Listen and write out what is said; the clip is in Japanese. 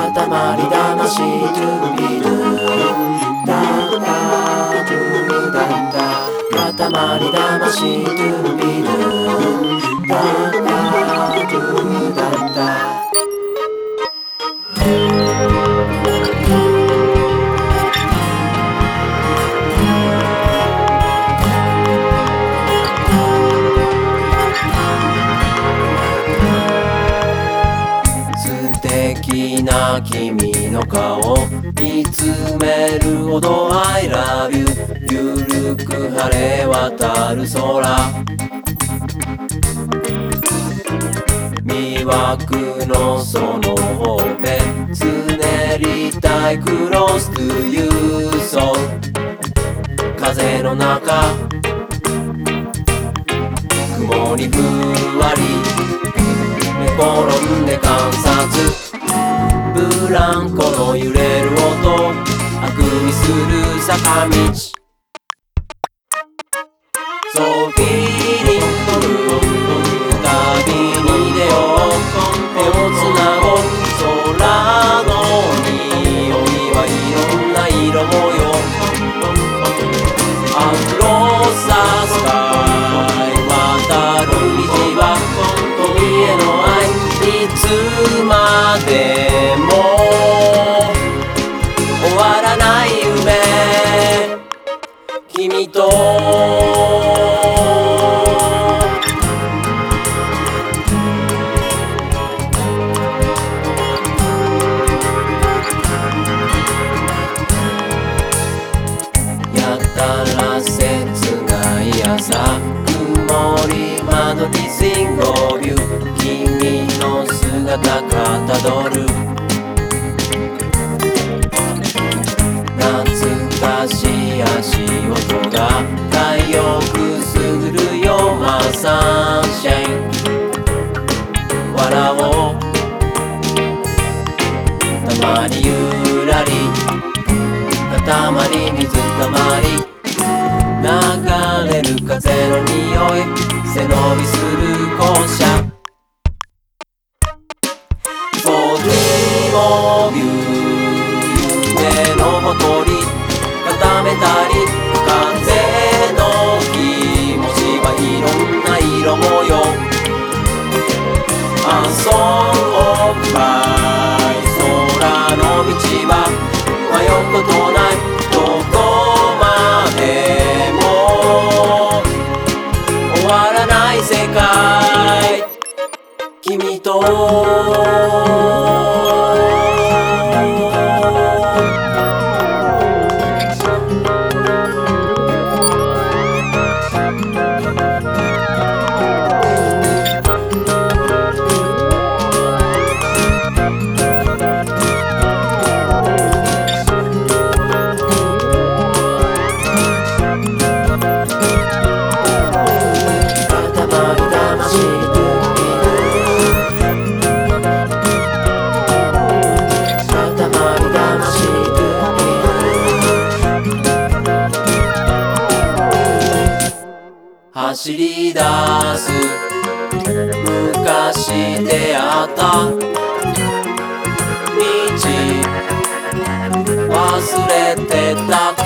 塊魂ドゥビドゥダッダドゥダッダ塊魂ドゥビドゥダッダドゥダッダ素敵な君の顔見つめるほど I love you ゆるく晴れ渡る空魅惑のそのほっぺつねりたい Close to you so 風の中雲にふわり寝転んで観察ブランコの揺れる音あくびする坂道そうフィーリング旅に出よう手をつなごう空の匂いはいろんな色模様アクロスザスカイ渡る道は君への愛いつまでも終わらない夢君とやたら切ない朝曇り窓にシンゴビュー君の姿かたどる懐かしい足音が太陽くすぐるよマサンシャイン笑おうたまにゆらり塊水たまり流れる風の匂い背伸びする校舎そうdream of you夢のほとり固めたり風の気持ちはいろんな色模様A song of life空の道は迷うことないどこまでも終わらない世界君と走り出す昔出会った道忘れてた